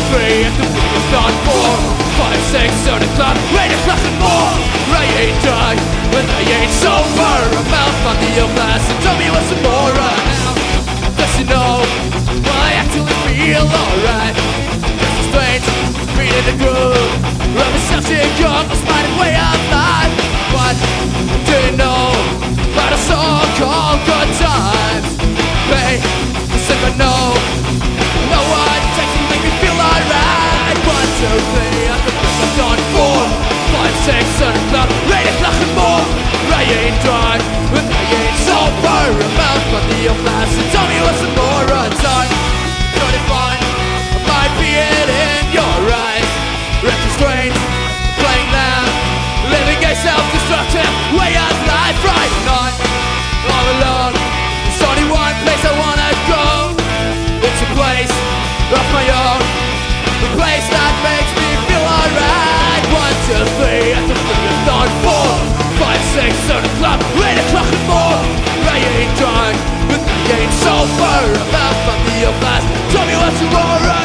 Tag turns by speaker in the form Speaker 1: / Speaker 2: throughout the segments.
Speaker 1: 3 at the beat of dawn. 4, 5, 6, 7 o'clock, 8 o'clock and more. I ain't done when I ain't sober. I'm out on the old glass and tell me what's some more now. Does you know I actually feel alright? Just a strange beat in the groove. Rub myself to young, I'm smiling way of life. What do you know about a song called Good Times? Hey, the sick I know. No one takes to make me feel alright. 1, 2, 3 at the break of dawn. 4, 5, 6, 7 o'clock, 8 o'clock and more. I ain't drunk, but I ain't sober. I'm out on the old glass and tell me what's some more time. 35, I might be it in your eyes. Restrained, playing loud, living a self-destructive way of life. Right night, all alone. There's only one place I wanna go. It's a place of my own, a place that makes me feel alright. 1, 2, 3 at the break of dawn. 4, 5, 6, 7 o'clock, 8 o'clock and more. I ain't drunk, but I ain't sober. I'm out on the old glass. Tell me what's tomorrow.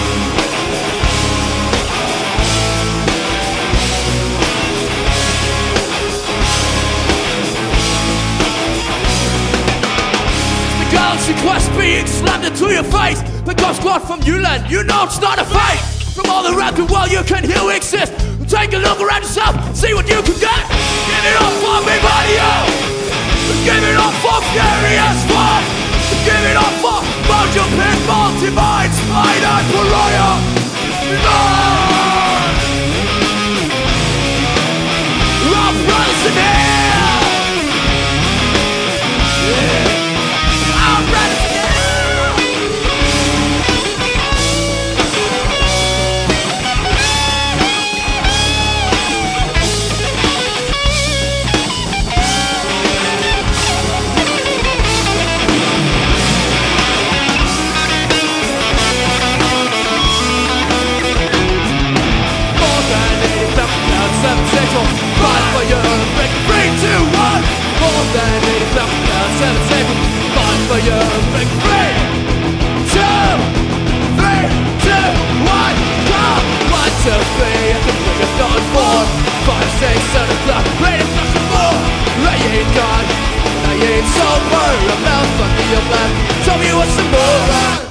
Speaker 1: Girls request being slammed into your face. The ghost squad from Newland, you know it's not a fake. From all around the world you can hear exist. Take a look around yourself, see what you can get. Give it up for everybody else. Give it up for Furious One. Give it up for Mojo Pit, Multivine, Spider, Pariah. Rob brothers in here. Yeah. Fight for your break. 3, 2, 1. More than 80 thousand pounds, 7 seconds. Fight for your break. 3, 2, 3, 2, 1. Go! 1, 2, 3 at the break of dawn. 4, 5, 6, 7 o'clock, 8 o'clock and more. I ain't gone, I ain't sober. I'm out on the old glass. Tell me what's some more.